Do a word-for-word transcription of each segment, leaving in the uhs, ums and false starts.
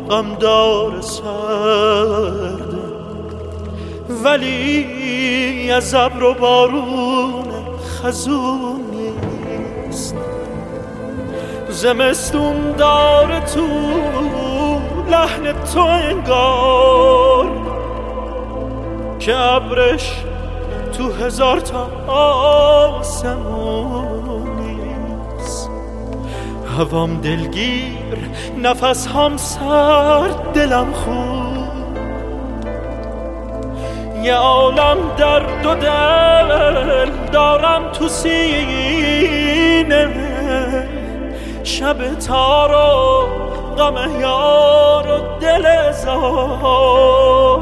غمدار سرده، ولی از ابر و بارون خزون نیست. زمستون داره تو لحن تو انگار که ابرش تو هزار تا آسمون نیست. هوام دلگیر، نفس هم سرد، دلم خوب، یه عالم درد و دل دارم تو سینه. شب تار و غم یار و دل زار،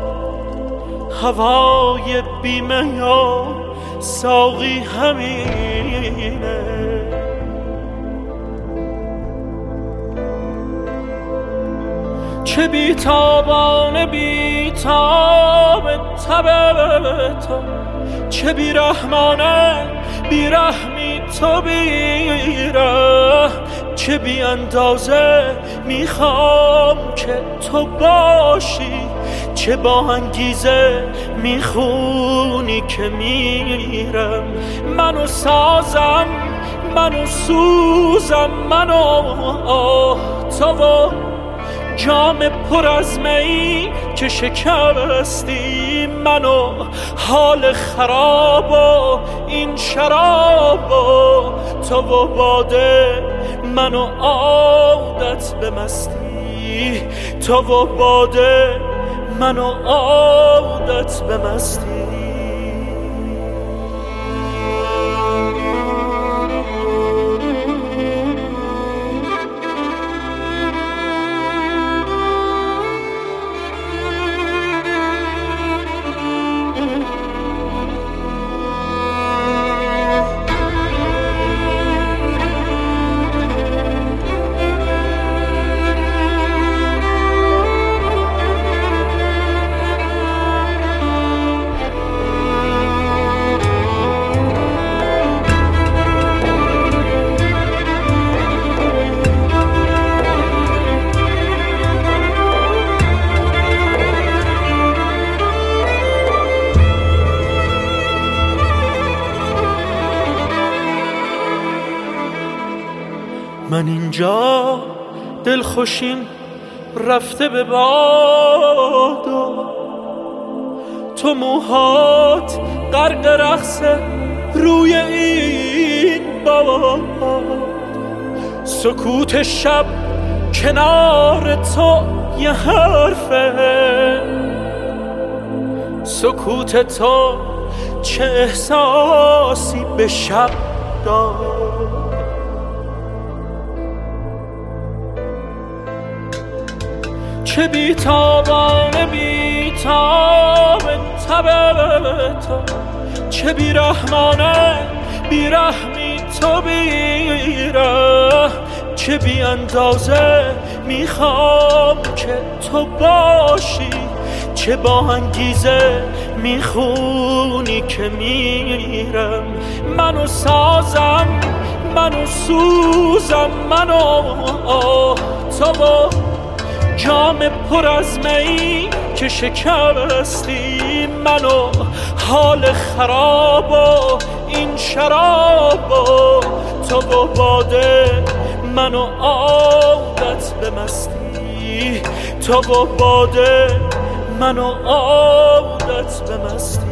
هوای بیمه یا ساقی همینه. چه بیتابانه بیتاب تب تو، چه بیرحمانه بیرحمی تو بیره. چه بی اندازه میخوام که تو باشی، چه با انگیزه میخونی که میرم. منو سازم، منو سوزم، منو تو و جام پر از می که شکستی. منو حال خراب و این شراب و تو و باده، منو عادت به مستی. تو و باده، منو عادت به مستی. من اینجا دلخوشیم رفته به باد و تو موهات غرق رقص روی این باد. سکوت شب کنار تو یه حرفه، سکوت تو چه احساسی به شب داد. چه بیتابانه بیتاب تب تو، چه بیرحمانه بیرحمی تو بیره. چه بی اندازه میخوام که تو باشی، چه با انگیزه میخونی که میرم. منو سازم، منو سوزم، منو تو و جام پر از می که شکستی. منو حال خراب و این شراب و تو و باده، منو عادت به مستی. تو و باده، منو عادت به مستی.